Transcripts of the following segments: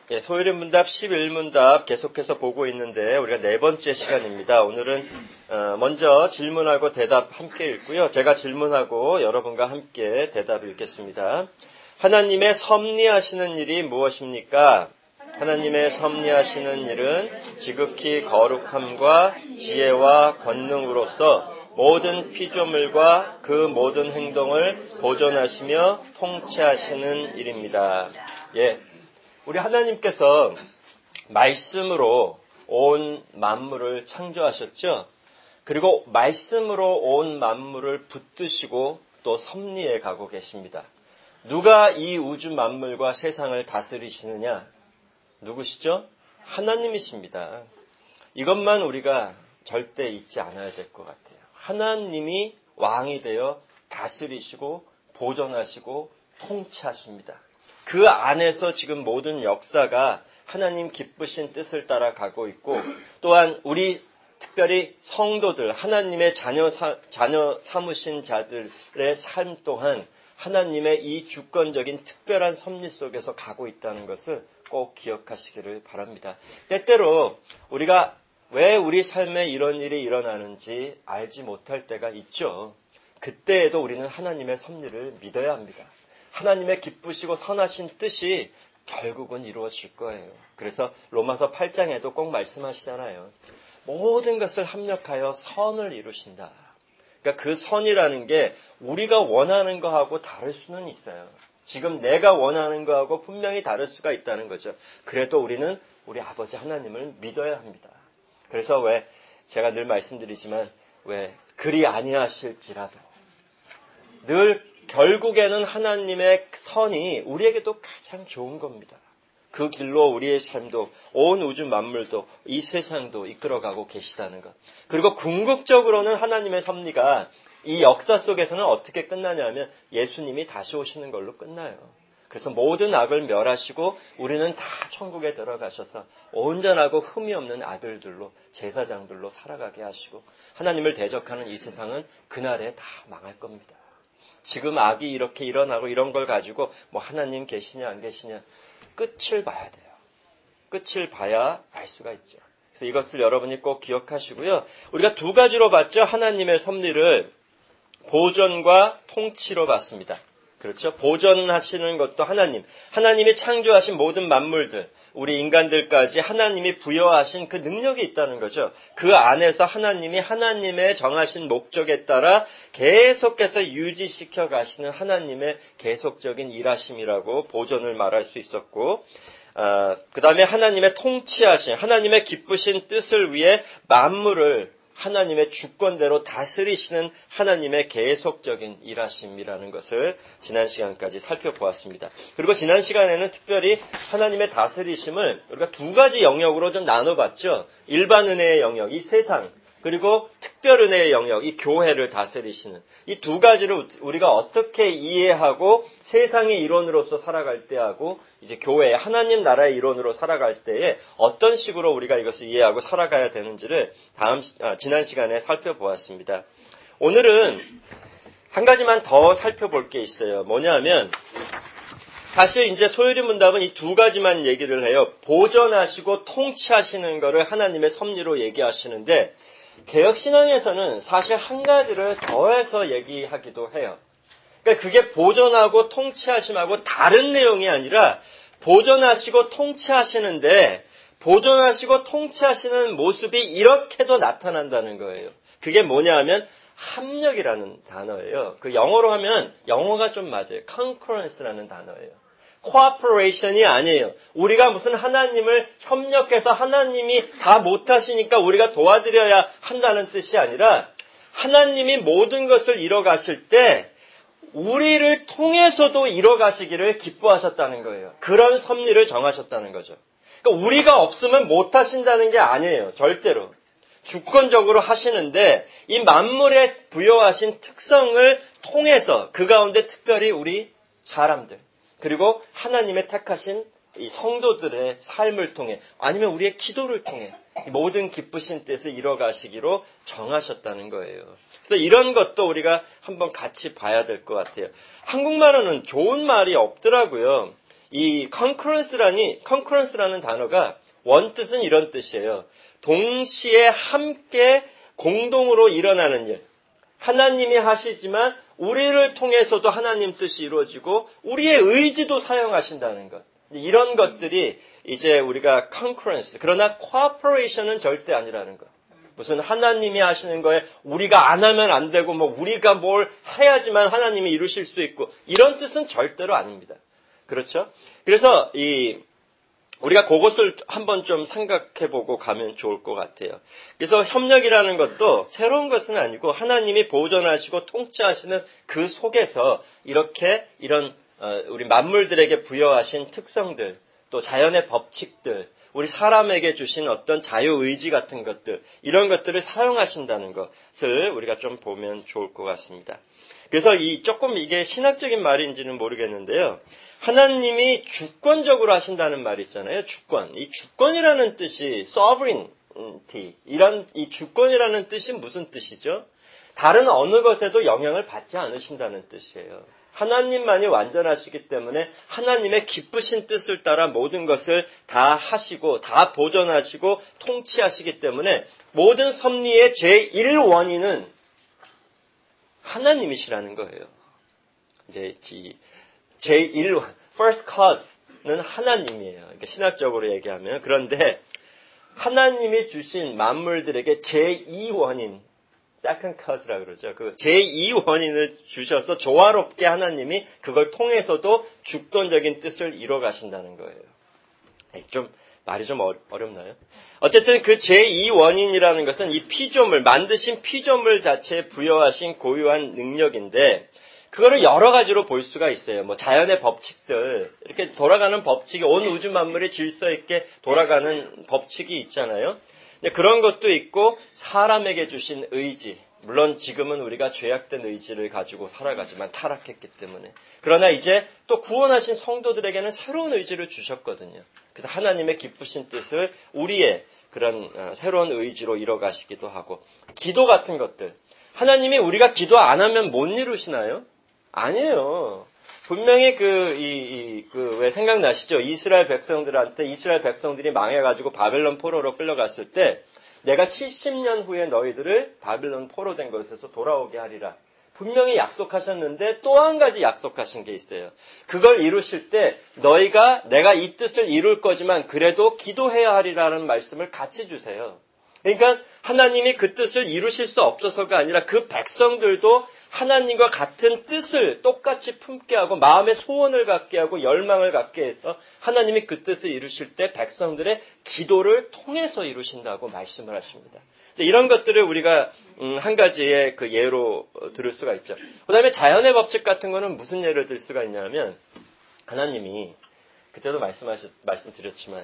예, 소요리문답 11문답 계속해서 보고 있는데 우리가 네 번째 시간입니다. 오늘은 먼저 질문하고 대답 함께 읽고요. 제가 질문하고 여러분과 함께 대답 읽겠습니다. 하나님의 섭리하시는 일이 무엇입니까? 하나님의 섭리하시는 일은 지극히 거룩함과 지혜와 권능으로서 모든 피조물과 그 모든 행동을 보존하시며 통치하시는 일입니다. 예. 우리 하나님께서 말씀으로 온 만물을 창조하셨죠. 그리고 말씀으로 온 만물을 붙드시고 또 섭리해 가고 계십니다. 누가 이 우주 만물과 세상을 다스리시느냐? 누구시죠? 하나님이십니다. 이것만 우리가 절대 잊지 않아야 될 것 같아요. 하나님이 왕이 되어 다스리시고 보존하시고 통치하십니다. 그 안에서 지금 모든 역사가 하나님 기쁘신 뜻을 따라 가고 있고 또한 우리 특별히 성도들, 하나님의 자녀 삼으신 자들의 삶 또한 하나님의 이 주권적인 특별한 섭리 속에서 가고 있다는 것을 꼭 기억하시기를 바랍니다. 때때로 우리가 왜 우리 삶에 이런 일이 일어나는지 알지 못할 때가 있죠. 그때에도 우리는 하나님의 섭리를 믿어야 합니다. 하나님의 기쁘시고 선하신 뜻이 결국은 이루어질 거예요. 그래서 로마서 8장에도 꼭 말씀하시잖아요. 모든 것을 합력하여 선을 이루신다. 그러니까 그 선이라는 게 우리가 원하는 거하고 다를 수는 있어요. 지금 내가 원하는 거하고 분명히 다를 수가 있다는 거죠. 그래도 우리는 우리 아버지 하나님을 믿어야 합니다. 그래서 왜 제가 늘 말씀드리지만 왜 그리 아니하실지라도 늘 결국에는 하나님의 선이 우리에게도 가장 좋은 겁니다. 그 길로 우리의 삶도 온 우주 만물도 이 세상도 이끌어가고 계시다는 것. 그리고 궁극적으로는 하나님의 섭리가 이 역사 속에서는 어떻게 끝나냐면 예수님이 다시 오시는 걸로 끝나요. 그래서 모든 악을 멸하시고 우리는 다 천국에 들어가셔서 온전하고 흠이 없는 아들들로 제사장들로 살아가게 하시고 하나님을 대적하는 이 세상은 그날에 다 망할 겁니다. 지금 악이 이렇게 일어나고 이런 걸 가지고 뭐 하나님 계시냐 안 계시냐 끝을 봐야 돼요. 끝을 봐야 알 수가 있죠. 그래서 이것을 여러분이 꼭 기억하시고요. 우리가 두 가지로 봤죠. 하나님의 섭리를 보존과 통치로 봤습니다. 그렇죠? 보존하시는 것도 하나님이 창조하신 모든 만물들, 우리 인간들까지 하나님이 부여하신 그 능력이 있다는 거죠. 그 안에서 하나님이 하나님의 정하신 목적에 따라 계속해서 유지시켜 가시는 하나님의 계속적인 일하심이라고 보존을 말할 수 있었고, 그 다음에 하나님의 통치하신, 하나님의 기쁘신 뜻을 위해 만물을 하나님의 주권대로 다스리시는 하나님의 계속적인 일하심이라는 것을 지난 시간까지 살펴보았습니다. 그리고 지난 시간에는 특별히 하나님의 다스리심을 우리가 두 가지 영역으로 좀 나눠봤죠. 일반 은혜의 영역, 이 세상, 그리고 특별 은혜의 영역, 이 교회를 다스리시는 이 두 가지를 우리가 어떻게 이해하고 세상의 이론으로서 살아갈 때하고 이제 교회, 하나님 나라의 이론으로 살아갈 때에 어떤 식으로 우리가 이것을 이해하고 살아가야 되는지를 지난 시간에 살펴보았습니다. 오늘은 한 가지만 더 살펴볼 게 있어요. 뭐냐면 사실 이제 소요리 문답은 이 두 가지만 얘기를 해요. 보존하시고 통치하시는 거를 하나님의 섭리로 얘기하시는데 개혁신앙에서는 사실 한 가지를 더해서 얘기하기도 해요. 그러니까 그게 보존하고 통치하심하고 다른 내용이 아니라 보존하시고 통치하시는데 보존하시고 통치하시는 모습이 이렇게도 나타난다는 거예요. 그게 뭐냐 하면 합력이라는 단어예요. 그 영어로 하면 영어가 좀 맞아요. concurrence라는 단어예요. cooperation이 아니에요. 우리가 무슨 하나님을 협력해서 하나님이 다 못하시니까 우리가 도와드려야 한다는 뜻이 아니라 하나님이 모든 것을 이뤄가실 때 우리를 통해서도 이뤄가시기를 기뻐하셨다는 거예요. 그런 섭리를 정하셨다는 거죠. 그러니까 우리가 없으면 못하신다는 게 아니에요. 절대로. 주권적으로 하시는데 이 만물에 부여하신 특성을 통해서 그 가운데 특별히 우리 사람들 그리고 하나님의 택하신 이 성도들의 삶을 통해 아니면 우리의 기도를 통해 모든 기쁘신 뜻을 이뤄가시기로 정하셨다는 거예요. 그래서 이런 것도 우리가 한번 같이 봐야 될 것 같아요. 한국말로는 좋은 말이 없더라고요. 이 concurrence라는 단어가 원뜻은 이런 뜻이에요. 동시에 함께 공동으로 일어나는 일. 하나님이 하시지만 우리를 통해서도 하나님 뜻이 이루어지고 우리의 의지도 사용하신다는 것. 이런 것들이 이제 우리가 concurrence, 그러나 cooperation은 절대 아니라는 것. 무슨 하나님이 하시는 거에 우리가 안 하면 안 되고 뭐 우리가 뭘 해야지만 하나님이 이루실 수 있고 이런 뜻은 절대로 아닙니다. 그렇죠? 그래서 우리가 그것을 한번 좀 생각해보고 가면 좋을 것 같아요. 그래서 협력이라는 것도 새로운 것은 아니고 하나님이 보존하시고 통치하시는 그 속에서 이런 우리 만물들에게 부여하신 특성들, 또 자연의 법칙들, 우리 사람에게 주신 어떤 자유의지 같은 것들, 이런 것들을 사용하신다는 것을 우리가 좀 보면 좋을 것 같습니다. 그래서 조금 이게 신학적인 말인지는 모르겠는데요. 하나님이 주권적으로 하신다는 말이 있잖아요. 주권. 이 주권이라는 뜻이 sovereignty. 이 주권이라는 뜻이 무슨 뜻이죠? 다른 어느 것에도 영향을 받지 않으신다는 뜻이에요. 하나님만이 완전하시기 때문에 하나님의 기쁘신 뜻을 따라 모든 것을 다 하시고 다 보존하시고 통치하시기 때문에 모든 섭리의 제1원인은 하나님이시라는 거예요. 이제 제1원, first cause는 하나님이에요. 그러니까 신학적으로 얘기하면. 그런데 하나님이 주신 만물들에게 제2원인, second cause라고 그러죠. 그 제2원인을 주셔서 조화롭게 하나님이 그걸 통해서도 주권적인 뜻을 이뤄 가신다는 거예요. 말이 좀 어렵나요? 어쨌든 그 제2원인이라는 것은 이 피조물, 만드신 피조물 자체에 부여하신 고유한 능력인데 그거를 여러 가지로 볼 수가 있어요. 뭐 자연의 법칙들, 이렇게 돌아가는 법칙이 온 우주 만물의 질서 있게 돌아가는 법칙이 있잖아요. 그런 것도 있고 사람에게 주신 의지. 물론 지금은 우리가 죄악된 의지를 가지고 살아가지만 타락했기 때문에. 그러나 이제 또 구원하신 성도들에게는 새로운 의지를 주셨거든요. 그래서 하나님의 기쁘신 뜻을 우리의 그런 새로운 의지로 이뤄가시기도 하고. 기도 같은 것들. 하나님이 우리가 기도 안 하면 못 이루시나요? 아니에요. 분명히 왜 생각나시죠? 이스라엘 백성들이 망해가지고 바벨론 포로로 끌려갔을 때, 내가 70년 후에 너희들을 바벨론 포로된 것에서 돌아오게 하리라. 분명히 약속하셨는데 또 한 가지 약속하신 게 있어요. 그걸 이루실 때 내가 이 뜻을 이룰 거지만 그래도 기도해야 하리라는 말씀을 같이 주세요. 그러니까 하나님이 그 뜻을 이루실 수 없어서가 아니라 그 백성들도 하나님과 같은 뜻을 똑같이 품게 하고 마음의 소원을 갖게 하고 열망을 갖게 해서 하나님이 그 뜻을 이루실 때 백성들의 기도를 통해서 이루신다고 말씀을 하십니다. 이런 것들을 우리가 한 가지의 그 예로 들을 수가 있죠. 그 다음에 자연의 법칙 같은 거는 무슨 예를 들 수가 있냐면 하나님이 그때도 말씀드렸지만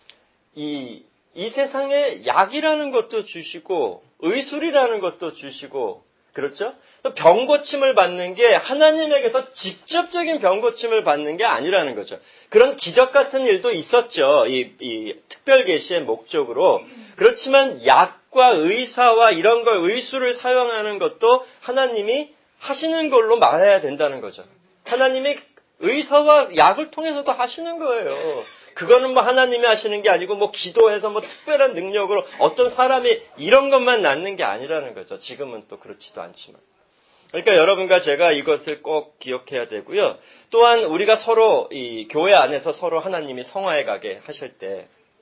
이 세상에 약이라는 것도 주시고 의술이라는 것도 주시고 그렇죠? 또 병고침을 받는 게 하나님에게서 직접적인 병고침을 받는 게 아니라는 거죠. 그런 기적 같은 일도 있었죠. 이 특별 계시의 목적으로. 그렇지만 약과 의사와 이런 걸 의술을 사용하는 것도 하나님이 하시는 걸로 말해야 된다는 거죠. 하나님이 의사와 약을 통해서도 하시는 거예요. 그거는 뭐 하나님이 하시는 게 아니고 뭐 기도해서 뭐 특별한 능력으로 어떤 사람이 이런 것만 낳는 게 아니라는 거죠. 지금은 또 그렇지도 않지만. 그러니까 여러분과 제가 이것을 꼭 기억해야 되고요. 또한 우리가 서로 이 교회 안에서 서로 하나님이 성화해 가게 하실 때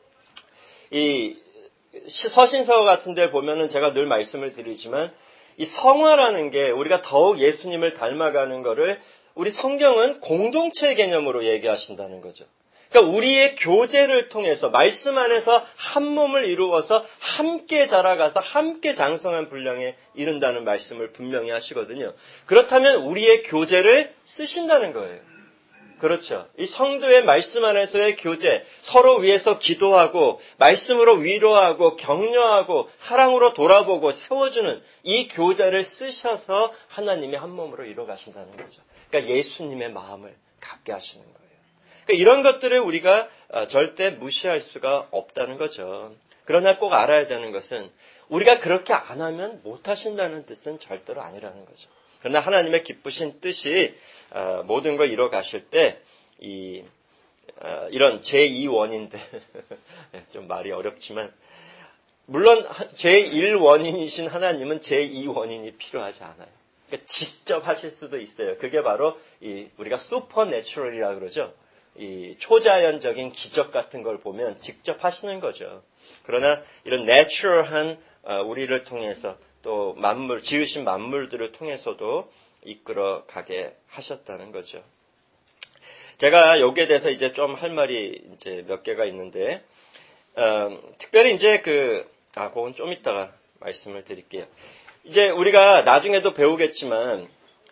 이 서신서 같은 데 보면은 제가 늘 말씀을 드리지만 이 성화라는 게 우리가 더욱 예수님을 닮아가는 거를 우리 성경은 공동체 개념으로 얘기하신다는 거죠. 그러니까 우리의 교제를 통해서 말씀 안에서 한 몸을 이루어서 함께 자라가서 함께 장성한 분량에 이른다는 말씀을 분명히 하시거든요. 그렇다면 우리의 교제를 쓰신다는 거예요. 그렇죠. 이 성도의 말씀 안에서의 교제, 서로 위해서 기도하고 말씀으로 위로하고 격려하고 사랑으로 돌아보고 세워주는 이 교제를 쓰셔서 하나님이 한 몸으로 이뤄가신다는 거죠. 그러니까 예수님의 마음을 갖게 하시는 거예요. 그러니까 이런 것들을 우리가 절대 무시할 수가 없다는 거죠. 그러나 꼭 알아야 되는 것은 우리가 그렇게 안 하면 못 하신다는 뜻은 절대로 아니라는 거죠. 그러나 하나님의 기쁘신 뜻이 모든 걸 이뤄 가실 때 이런 제2원인들, 좀 말이 어렵지만, 물론 제1원인이신 하나님은 제2원인이 필요하지 않아요. 그러니까 직접 하실 수도 있어요. 그게 바로 우리가 슈퍼내추럴이라고 그러죠. 이 초자연적인 기적 같은 걸 보면 직접 하시는 거죠. 그러나 이런 내추럴한 우리를 통해서 또 지으신 만물들을 통해서도 이끌어 가게 하셨다는 거죠. 제가 여기에 대해서 이제 좀 할 말이 이제 몇 개가 있는데, 특별히 이제 그건 좀 이따가 말씀을 드릴게요. 이제 우리가 나중에도 배우겠지만,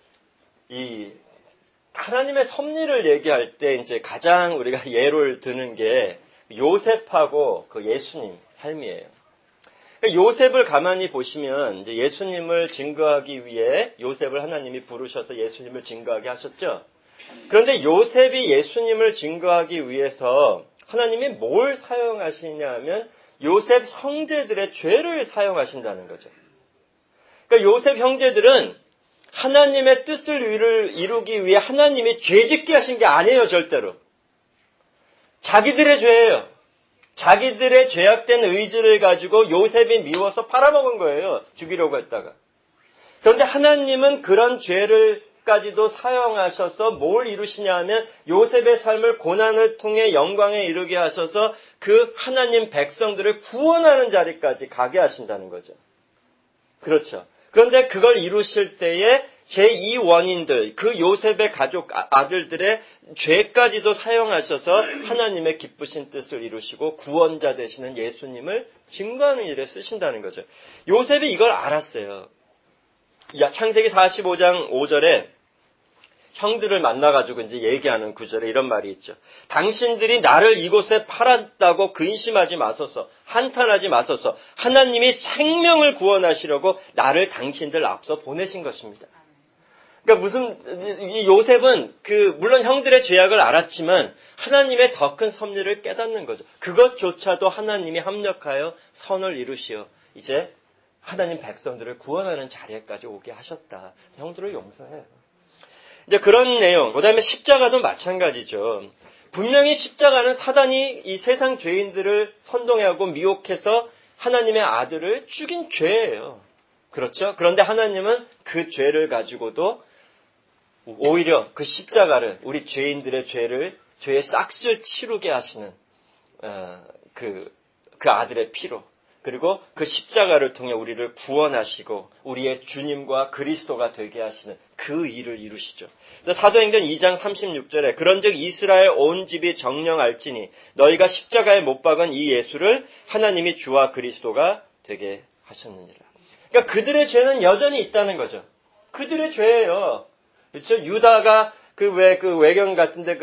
하나님의 섭리를 얘기할 때 이제 가장 우리가 예를 드는 게 요셉하고 그 예수님 삶이에요. 요셉을 가만히 보시면 이제 예수님을 증거하기 위해 요셉을 하나님이 부르셔서 예수님을 증거하게 하셨죠. 그런데 요셉이 예수님을 증거하기 위해서 하나님이 뭘 사용하시냐 하면 요셉 형제들의 죄를 사용하신다는 거죠. 그러니까 요셉 형제들은 하나님의 뜻을 이루기 위해 하나님이 죄짓게 하신 게 아니에요, 절대로. 자기들의 죄예요. 자기들의 죄악된 의지를 가지고 요셉이 미워서 팔아먹은 거예요. 죽이려고 했다가. 그런데 하나님은 그런 죄를까지도 사용하셔서 뭘 이루시냐 하면 요셉의 삶을 고난을 통해 영광에 이르게 하셔서 그 하나님 백성들을 구원하는 자리까지 가게 하신다는 거죠. 그렇죠. 그런데 그걸 이루실 때에 제2원인들, 그 요셉의 가족 아들들의 죄까지도 사용하셔서 하나님의 기쁘신 뜻을 이루시고 구원자 되시는 예수님을 증거하는 일에 쓰신다는 거죠. 요셉이 이걸 알았어요. 창세기 45장 5절에 형들을 만나가지고 이제 얘기하는 구절에 이런 말이 있죠. 당신들이 나를 이곳에 팔았다고 근심하지 마소서, 한탄하지 마소서. 하나님이 생명을 구원하시려고 나를 당신들 앞서 보내신 것입니다. 그러니까 이 요셉은 물론 형들의 죄악을 알았지만 하나님의 더 큰 섭리를 깨닫는 거죠. 그것조차도 하나님이 합력하여 선을 이루시어 이제 하나님 백성들을 구원하는 자리에까지 오게 하셨다. 형들을 용서해요. 이제 그런 내용, 그 다음에 십자가도 마찬가지죠. 분명히 십자가는 사단이 이 세상 죄인들을 선동하고 미혹해서 하나님의 아들을 죽인 죄예요. 그렇죠? 그런데 하나님은 그 죄를 가지고도 오히려 그 십자가를, 우리 죄인들의 죄의 싹쓸 치르게 하시는, 그 아들의 피로, 그리고 그 십자가를 통해 우리를 구원하시고 우리의 주님과 그리스도가 되게 하시는 그 일을 이루시죠. 사도행전 2장 36절에 그런즉 이스라엘 온 집이 정령 알지니 너희가 십자가에 못 박은 이 예수를 하나님이 주와 그리스도가 되게 하셨느니라. 그러니까 그들의 죄는 여전히 있다는 거죠. 그들의 죄예요. 그렇죠? 유다가 외경 같은데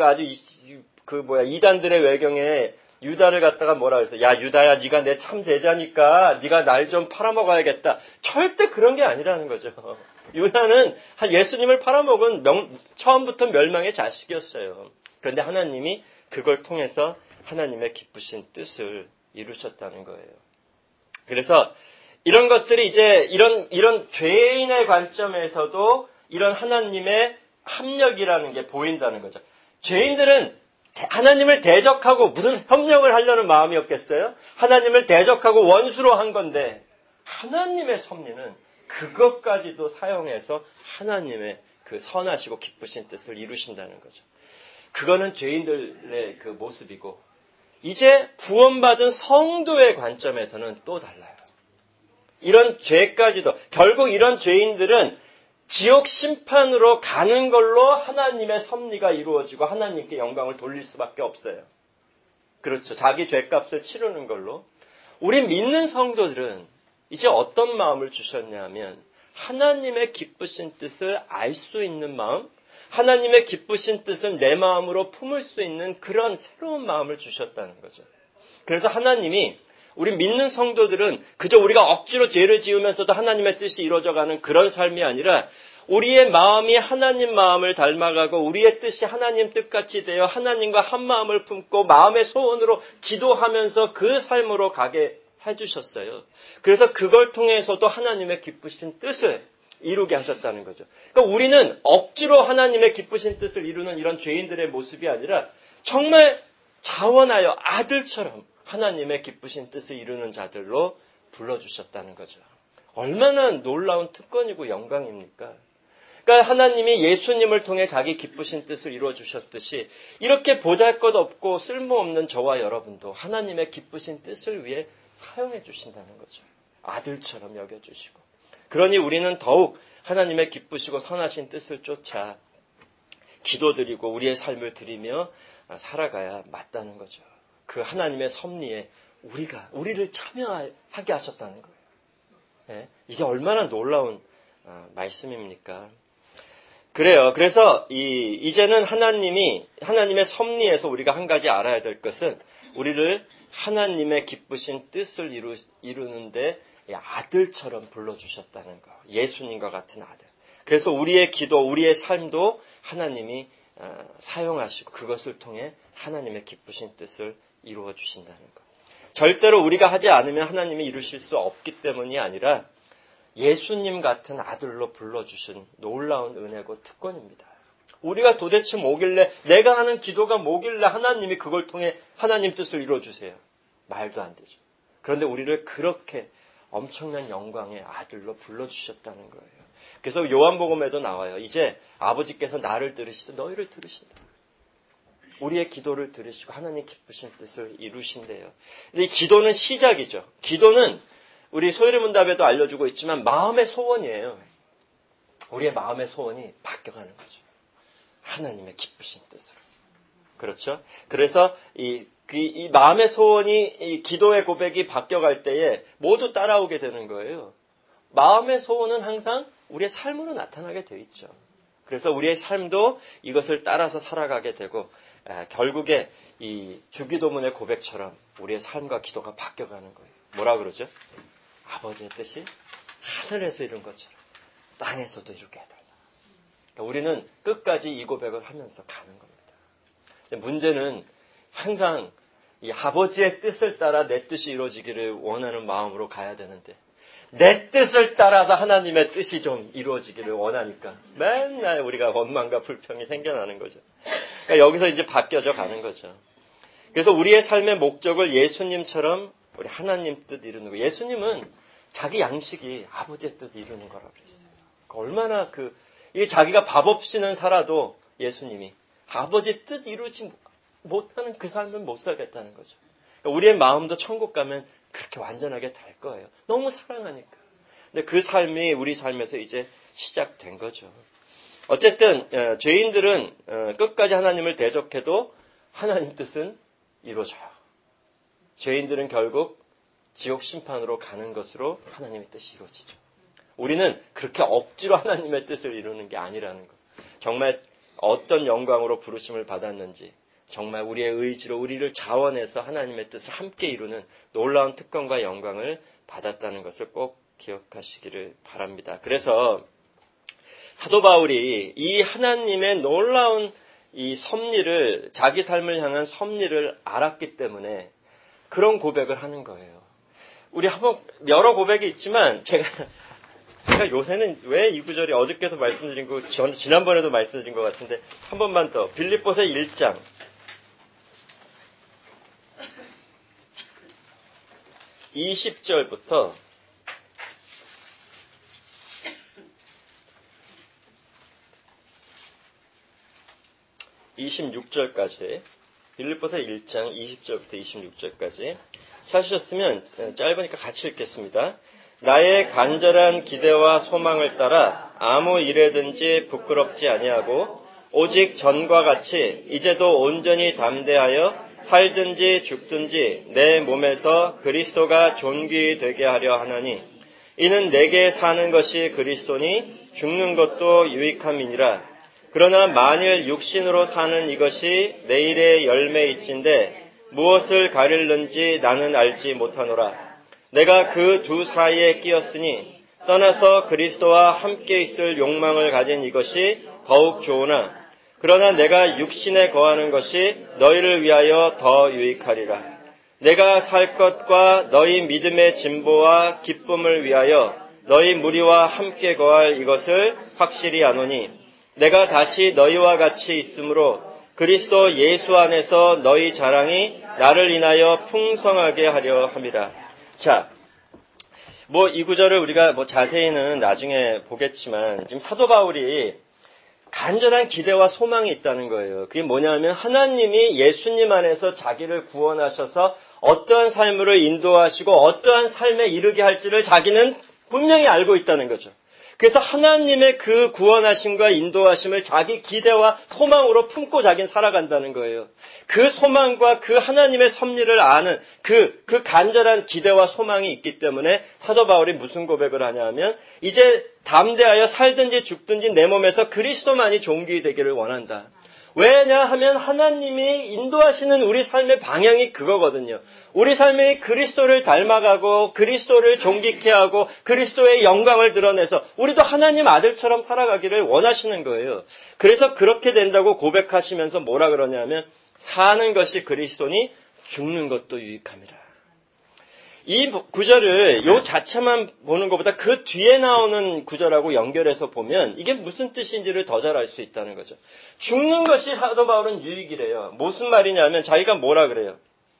이단들의 외경에 유다를 갖다가 뭐라 그랬어요? 야, 유다야, 네가 내 참 제자니까 네가 날 좀 팔아먹어야겠다. 절대 그런 게 아니라는 거죠. 유다는 예수님을 팔아먹은 처음부터 멸망의 자식이었어요. 그런데 하나님이 그걸 통해서 하나님의 기쁘신 뜻을 이루셨다는 거예요. 그래서 이런 것들이 이제 이런 죄인의 관점에서도 이런 하나님의 합력이라는 게 보인다는 거죠. 죄인들은 하나님을 대적하고 무슨 협력을 하려는 마음이었겠어요? 하나님을 대적하고 원수로 한 건데 하나님의 섭리는 그것까지도 사용해서 하나님의 그 선하시고 기쁘신 뜻을 이루신다는 거죠. 그거는 죄인들의 그 모습이고 이제 구원받은 성도의 관점에서는 또 달라요. 이런 죄까지도 결국 이런 죄인들은 지옥 심판으로 가는 걸로 하나님의 섭리가 이루어지고 하나님께 영광을 돌릴 수밖에 없어요. 그렇죠. 자기 죄값을 치르는 걸로. 우리 믿는 성도들은 이제 어떤 마음을 주셨냐면 하나님의 기쁘신 뜻을 알 수 있는 마음, 하나님의 기쁘신 뜻을 내 마음으로 품을 수 있는 그런 새로운 마음을 주셨다는 거죠. 그래서 하나님이 우리 믿는 성도들은 그저 우리가 억지로 죄를 지으면서도 하나님의 뜻이 이루어져가는 그런 삶이 아니라 우리의 마음이 하나님 마음을 닮아가고 우리의 뜻이 하나님 뜻같이 되어 하나님과 한 마음을 품고 마음의 소원으로 기도하면서 그 삶으로 가게 해주셨어요. 그래서 그걸 통해서도 하나님의 기쁘신 뜻을 이루게 하셨다는 거죠. 그러니까 우리는 억지로 하나님의 기쁘신 뜻을 이루는 이런 죄인들의 모습이 아니라 정말 자원하여 아들처럼 하나님의 기쁘신 뜻을 이루는 자들로 불러주셨다는 거죠. 얼마나 놀라운 특권이고 영광입니까? 그러니까 하나님이 예수님을 통해 자기 기쁘신 뜻을 이루어주셨듯이 이렇게 보잘것없고 쓸모없는 저와 여러분도 하나님의 기쁘신 뜻을 위해 사용해 주신다는 거죠. 아들처럼 여겨주시고. 그러니 우리는 더욱 하나님의 기쁘시고 선하신 뜻을 쫓아 기도드리고 우리의 삶을 드리며 살아가야 맞다는 거죠. 그 하나님의 섭리에 우리를 참여하게 하셨다는 거예요. 네? 이게 얼마나 놀라운 말씀입니까? 그래요. 그래서 이제는 하나님의 섭리에서 우리가 한 가지 알아야 될 것은 우리를 하나님의 기쁘신 뜻을 이루는데 아들처럼 불러주셨다는 거. 예수님과 같은 아들. 그래서 우리의 기도, 우리의 삶도 하나님이 사용하시고 그것을 통해 하나님의 기쁘신 뜻을 이루어 주신다는 것. 절대로 우리가 하지 않으면 하나님이 이루실 수 없기 때문이 아니라 예수님 같은 아들로 불러주신 놀라운 은혜고 특권입니다. 우리가 도대체 뭐길래, 내가 하는 기도가 뭐길래 하나님이 그걸 통해 하나님 뜻을 이루어주세요. 말도 안 되죠. 그런데 우리를 그렇게 엄청난 영광의 아들로 불러주셨다는 거예요. 그래서 요한복음에도 나와요. 이제 아버지께서 나를 들으시듯 너희를 들으신다. 우리의 기도를 들으시고 하나님 기쁘신 뜻을 이루신대요. 근데 이 기도는 시작이죠. 기도는 우리 소요리문답에도 알려주고 있지만 마음의 소원이에요. 우리의 마음의 소원이 바뀌어가는 거죠. 하나님의 기쁘신 뜻으로. 그렇죠? 그래서 이 마음의 소원이 이 기도의 고백이 바뀌어갈 때에 모두 따라오게 되는 거예요. 마음의 소원은 항상 우리의 삶으로 나타나게 돼 있죠. 그래서 우리의 삶도 이것을 따라서 살아가게 되고 결국에 이 주기도문의 고백처럼 우리의 삶과 기도가 바뀌어가는 거예요. 뭐라 그러죠? 아버지의 뜻이 하늘에서 이룬 것처럼 땅에서도 이루게 해달라. 그러니까 우리는 끝까지 이 고백을 하면서 가는 겁니다. 문제는 항상 이 아버지의 뜻을 따라 내 뜻이 이루어지기를 원하는 마음으로 가야 되는데 내 뜻을 따라서 하나님의 뜻이 좀 이루어지기를 원하니까 맨날 우리가 원망과 불평이 생겨나는 거죠. 그러니까 여기서 이제 바뀌어져 가는 거죠. 그래서 우리의 삶의 목적을 예수님처럼 우리 하나님 뜻 이루는 거. 예수님은 자기 양식이 아버지의 뜻 이루는 거라고 그랬어요. 얼마나 이게 자기가 밥 없이는 살아도 예수님이 아버지 뜻 이루지 못하는 그 삶을 못 살겠다는 거죠. 그러니까 우리의 마음도 천국 가면 그렇게 완전하게 될 거예요. 너무 사랑하니까. 근데 그 삶이 우리 삶에서 이제 시작된 거죠. 어쨌든 죄인들은 끝까지 하나님을 대적해도 하나님 뜻은 이루어져요. 죄인들은 결국 지옥 심판으로 가는 것으로 하나님의 뜻이 이루어지죠. 우리는 그렇게 억지로 하나님의 뜻을 이루는 게 아니라는 것. 정말 어떤 영광으로 부르심을 받았는지 정말 우리의 의지로 우리를 자원해서 하나님의 뜻을 함께 이루는 놀라운 특권과 영광을 받았다는 것을 꼭 기억하시기를 바랍니다. 그래서 사도 바울이 이 하나님의 놀라운 이 섭리를, 자기 삶을 향한 섭리를 알았기 때문에 그런 고백을 하는 거예요. 우리 한번 여러 고백이 있지만 제가 요새는 왜 이 구절이 어저께도 말씀드린 거, 지난번에도 말씀드린 것 같은데 한 번만 더. 빌립보서 1장 20절부터 26절까지 빌립보서 1장 20절부터 26절까지 찾으셨으면 짧으니까 같이 읽겠습니다. 나의 간절한 기대와 소망을 따라 아무 일에든지 부끄럽지 아니하고 오직 전과 같이 이제도 온전히 담대하여 살든지 죽든지 내 몸에서 그리스도가 존귀 되게 하려 하나니 이는 내게 사는 것이 그리스도니 죽는 것도 유익함이니라. 그러나 만일 육신으로 사는 이것이 내일의 열매일진데 무엇을 가릴는지 나는 알지 못하노라. 내가 그 두 사이에 끼었으니 떠나서 그리스도와 함께 있을 욕망을 가진 이것이 더욱 좋으나 그러나 내가 육신에 거하는 것이 너희를 위하여 더 유익하리라. 내가 살 것과 너희 믿음의 진보와 기쁨을 위하여 너희 무리와 함께 거할 이것을 확실히 아노니 내가 다시 너희와 같이 있으므로 그리스도 예수 안에서 너희 자랑이 나를 인하여 풍성하게 하려 함이라. 자, 이 구절을 우리가 자세히는 나중에 보겠지만, 지금 사도 바울이 간절한 기대와 소망이 있다는 거예요. 그게 뭐냐면 하나님이 예수님 안에서 자기를 구원하셔서 어떠한 삶으로 인도하시고 어떠한 삶에 이르게 할지를 자기는 분명히 알고 있다는 거죠. 그래서 하나님의 그 구원하심과 인도하심을 자기 기대와 소망으로 품고 자기는 살아간다는 거예요. 그 소망과 그 하나님의 섭리를 아는 그 간절한 기대와 소망이 있기 때문에 사도 바울이 무슨 고백을 하냐면 이제 담대하여 살든지 죽든지 내 몸에서 그리스도만이 존귀 되기를 원한다. 왜냐하면 하나님이 인도하시는 우리 삶의 방향이 그거거든요. 우리 삶이 그리스도를 닮아가고 그리스도를 존귀케 하고 그리스도의 영광을 드러내서 우리도 하나님 아들처럼 살아가기를 원하시는 거예요. 그래서 그렇게 된다고 고백하시면서 뭐라 그러냐면 사는 것이 그리스도니 죽는 것도 유익함이라. 이 구절을 요 자체만 보는 것보다 그 뒤에 나오는 구절하고 연결해서 보면 이게 무슨 뜻인지를 더 잘 알 수 있다는 거죠. 죽는 것이 사도 바울은 유익이래요. 무슨 말이냐면 자기가 뭐라 그래요.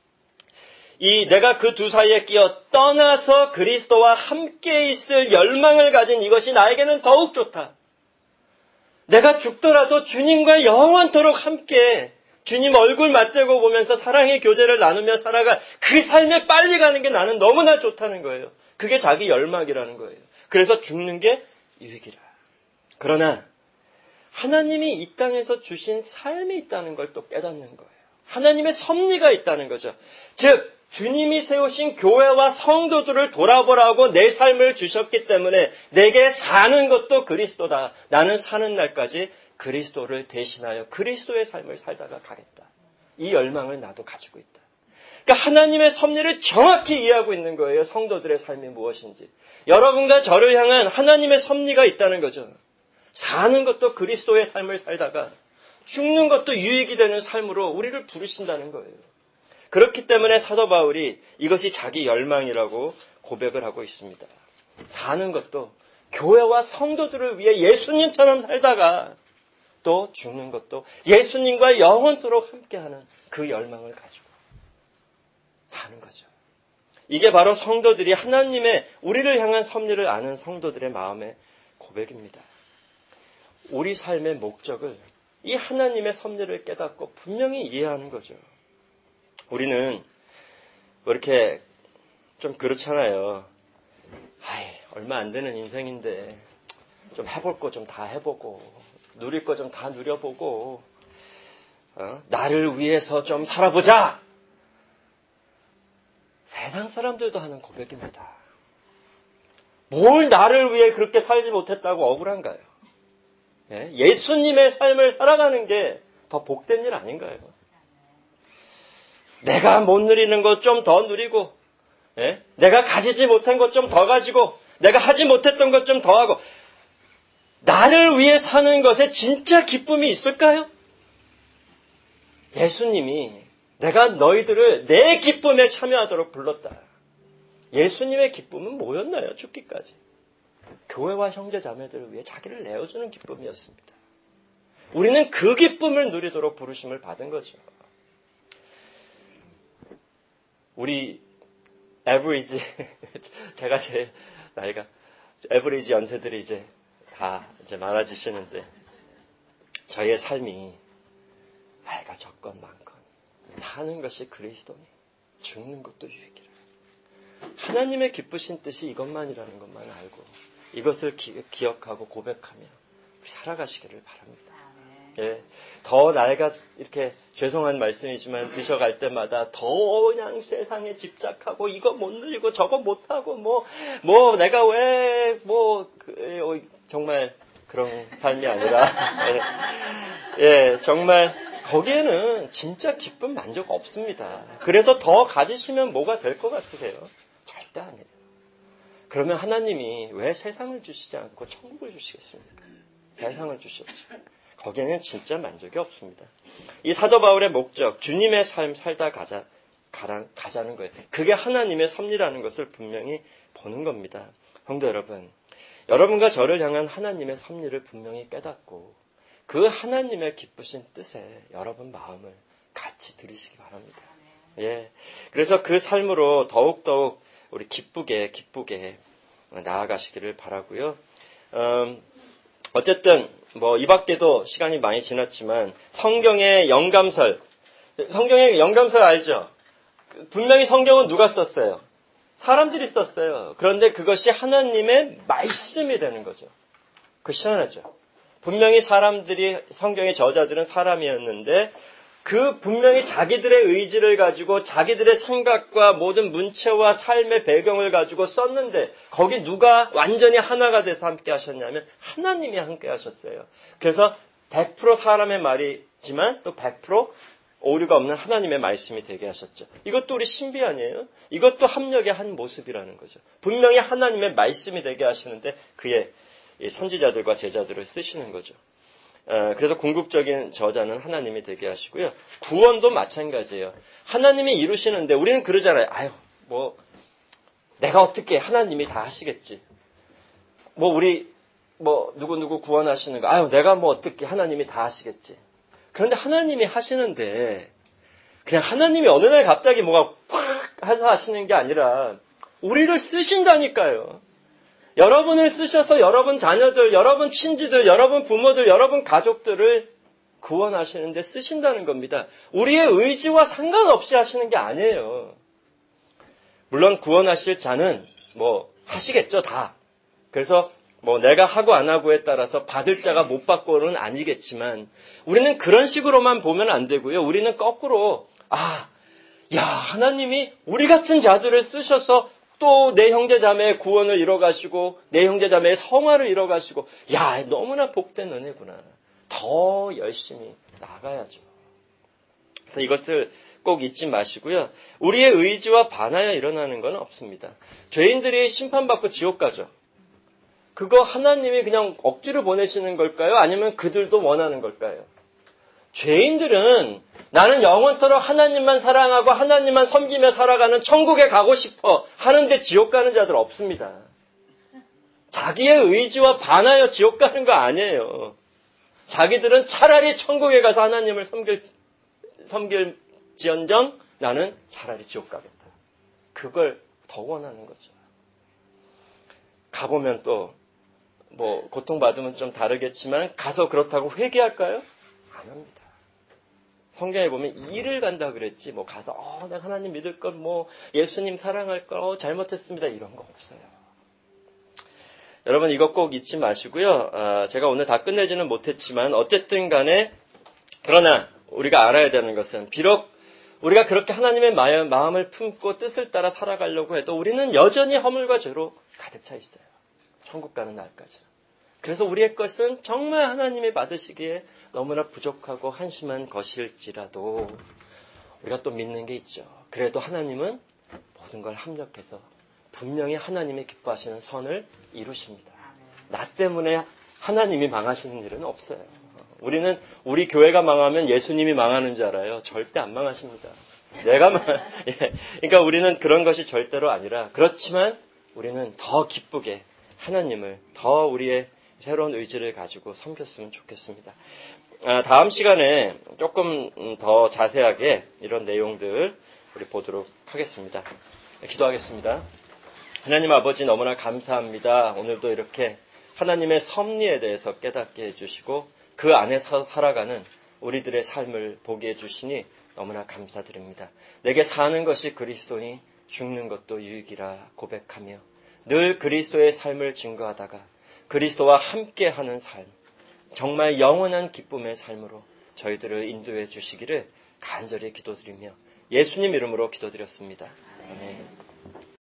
내가 그 두 사이에 끼어 떠나서 그리스도와 함께 있을 열망을 가진 이것이 나에게는 더욱 좋다. 내가 죽더라도 주님과 영원토록 함께 주님 얼굴 맞대고 보면서 사랑의 교제를 나누며 살아가 그 삶에 빨리 가는 게 나는 너무나 좋다는 거예요. 그게 자기 열망이라는 거예요. 그래서 죽는 게 유익이라. 그러나 하나님이 이 땅에서 주신 삶이 있다는 걸 또 깨닫는 거예요. 하나님의 섭리가 있다는 거죠. 즉 주님이 세우신 교회와 성도들을 돌아보라고 내 삶을 주셨기 때문에 내게 사는 것도 그리스도다. 나는 사는 날까지 그리스도를 대신하여 그리스도의 삶을 살다가 가겠다. 이 열망을 나도 가지고 있다. 그러니까 하나님의 섭리를 정확히 이해하고 있는 거예요. 성도들의 삶이 무엇인지. 여러분과 저를 향한 하나님의 섭리가 있다는 거죠. 사는 것도 그리스도의 삶을 살다가 죽는 것도 유익이 되는 삶으로 우리를 부르신다는 거예요. 그렇기 때문에 사도 바울이 이것이 자기 열망이라고 고백을 하고 있습니다. 사는 것도 교회와 성도들을 위해 예수님처럼 살다가 또 죽는 것도 예수님과 영원토록 함께하는 그 열망을 가지고 사는 거죠. 이게 바로 성도들이 하나님의 우리를 향한 섭리를 아는 성도들의 마음의 고백입니다. 우리 삶의 목적을 이 하나님의 섭리를 깨닫고 분명히 이해하는 거죠. 우리는 이렇게 좀 그렇잖아요. 얼마 안 되는 인생인데 좀 해볼 거 좀 다 해보고 누릴 거 좀 다 누려보고 나를 위해서 좀 살아보자. 세상 사람들도 하는 고백입니다. 뭘 나를 위해 그렇게 살지 못했다고 억울한가요? 예수님의 삶을 살아가는 게 더 복된 일 아닌가요? 내가 못 누리는 것 좀 더 누리고 내가 가지지 못한 것 좀 더 가지고 내가 하지 못했던 것 좀 더 하고 나를 위해 사는 것에 진짜 기쁨이 있을까요? 예수님이 내가 너희들을 내 기쁨에 참여하도록 불렀다. 예수님의 기쁨은 뭐였나요? 죽기까지. 교회와 형제 자매들을 위해 자기를 내어주는 기쁨이었습니다. 우리는 그 기쁨을 누리도록 부르심을 받은 거죠. 우리 에버리지 제가 제 나이가 에버리지 연세들이 이제 다 많아지시는데 저희의 삶이 나이가 적건 많건 사는 것이 그리스도니 죽는 것도 유익이라. 하나님의 기쁘신 뜻이 이것만이라는 것만 알고 이것을 기억하고 고백하며 살아가시기를 바랍니다. 더 나이가 이렇게 죄송한 말씀이지만 드셔갈 때마다 더 그냥 세상에 집착하고 이거 못 누리고 저거 못하고 내가 왜 정말 그런 삶이 아니라 정말 거기에는 진짜 기쁨 만족 없습니다. 그래서 더 가지시면 뭐가 될 것 같으세요? 절대 아니에요. 그러면 하나님이 왜 세상을 주시지 않고 천국을 주시겠습니까? 세상을 주셨죠. 거기에는 진짜 만족이 없습니다. 이 사도 바울의 목적, 주님의 삶 살다 가자는 거예요. 그게 하나님의 섭리라는 것을 분명히 보는 겁니다. 성도 여러분, 여러분과 저를 향한 하나님의 섭리를 분명히 깨닫고 그 하나님의 기쁘신 뜻에 여러분 마음을 같이 들이시기 바랍니다. 예. 그래서 그 삶으로 더욱더욱 우리 기쁘게 나아가시기를 바라고요. 어쨌든 이 밖에도 시간이 많이 지났지만 성경의 영감설 알죠? 분명히 성경은 누가 썼어요? 사람들이 썼어요. 그런데 그것이 하나님의 말씀이 되는 거죠. 그 희한하죠. 분명히 성경의 저자들은 사람이었는데 그 분명히 자기들의 의지를 가지고 자기들의 생각과 모든 문체와 삶의 배경을 가지고 썼는데 거기 누가 완전히 하나가 돼서 함께 하셨냐면 하나님이 함께 하셨어요. 그래서 100% 사람의 말이지만 또 100% 오류가 없는 하나님의 말씀이 되게 하셨죠. 이것도 우리 신비 아니에요? 이것도 합력의 한 모습이라는 거죠. 분명히 하나님의 말씀이 되게 하시는데 그의 선지자들과 제자들을 쓰시는 거죠. 그래서 궁극적인 저자는 하나님이 되게 하시고요. 구원도 마찬가지예요. 하나님이 이루시는데 우리는 그러잖아요. 내가 어떻게 하나님이 다 하시겠지. 우리 누구 구원하시는 거. 내가 어떻게 하나님이 다 하시겠지. 그런데 하나님이 하시는데 그냥 하나님이 어느 날 갑자기 뭐가 팍 해서 하시는 게 아니라 우리를 쓰신다니까요. 여러분을 쓰셔서 여러분 자녀들, 여러분 친지들, 여러분 부모들, 여러분 가족들을 구원하시는데 쓰신다는 겁니다. 우리의 의지와 상관없이 하시는 게 아니에요. 물론 구원하실 자는 하시겠죠, 다. 그래서 내가 하고 안 하고에 따라서 받을 자가 못 받고는 아니겠지만 우리는 그런 식으로만 보면 안 되고요. 우리는 거꾸로 하나님이 우리 같은 자들을 쓰셔서 또 내 형제자매의 구원을 이뤄가시고 내 형제자매의 성화를 이뤄가시고 너무나 복된 은혜구나. 더 열심히 나가야죠. 그래서 이것을 꼭 잊지 마시고요. 우리의 의지와 반하여 일어나는 건 없습니다. 죄인들이 심판받고 지옥 가죠. 그거 하나님이 그냥 억지로 보내시는 걸까요? 아니면 그들도 원하는 걸까요? 죄인들은 나는 영원토록 하나님만 사랑하고 하나님만 섬기며 살아가는 천국에 가고 싶어 하는데 지옥 가는 자들 없습니다. 자기의 의지와 반하여 지옥 가는 거 아니에요. 자기들은 차라리 천국에 가서 하나님을 섬길지언정 나는 차라리 지옥 가겠다. 그걸 더 원하는 거죠. 가보면 또 고통받으면 좀 다르겠지만 가서 그렇다고 회개할까요? 안 합니다. 성경에 보면 일을 간다 그랬지 가서 내가 하나님 믿을 걸 예수님 사랑할 걸 잘못했습니다 이런 거 없어요. 여러분 이거 꼭 잊지 마시고요. 제가 오늘 다 끝내지는 못했지만 어쨌든 간에 그러나 우리가 알아야 되는 것은 비록 우리가 그렇게 하나님의 마음을 품고 뜻을 따라 살아가려고 해도 우리는 여전히 허물과 죄로 가득 차 있어요. 천국 가는 날까지. 그래서 우리의 것은 정말 하나님이 받으시기에 너무나 부족하고 한심한 것일지라도 우리가 또 믿는 게 있죠. 그래도 하나님은 모든 걸 합력해서 분명히 하나님이 기뻐하시는 선을 이루십니다. 나 때문에 하나님이 망하시는 일은 없어요. 우리는 우리 교회가 망하면 예수님이 망하는 줄 알아요. 절대 안 망하십니다. 그러니까 우리는 그런 것이 절대로 아니라 그렇지만 우리는 더 기쁘게 하나님을 더 우리의 새로운 의지를 가지고 섬겼으면 좋겠습니다. 다음 시간에 조금 더 자세하게 이런 내용들 우리 보도록 하겠습니다. 기도하겠습니다. 하나님 아버지 너무나 감사합니다. 오늘도 이렇게 하나님의 섭리에 대해서 깨닫게 해주시고 그 안에서 살아가는 우리들의 삶을 보게 해주시니 너무나 감사드립니다. 내게 사는 것이 그리스도니 죽는 것도 유익이라 고백하며 늘 그리스도의 삶을 증거하다가 그리스도와 함께하는 삶, 정말 영원한 기쁨의 삶으로 저희들을 인도해 주시기를 간절히 기도드리며 예수님 이름으로 기도드렸습니다. 아멘.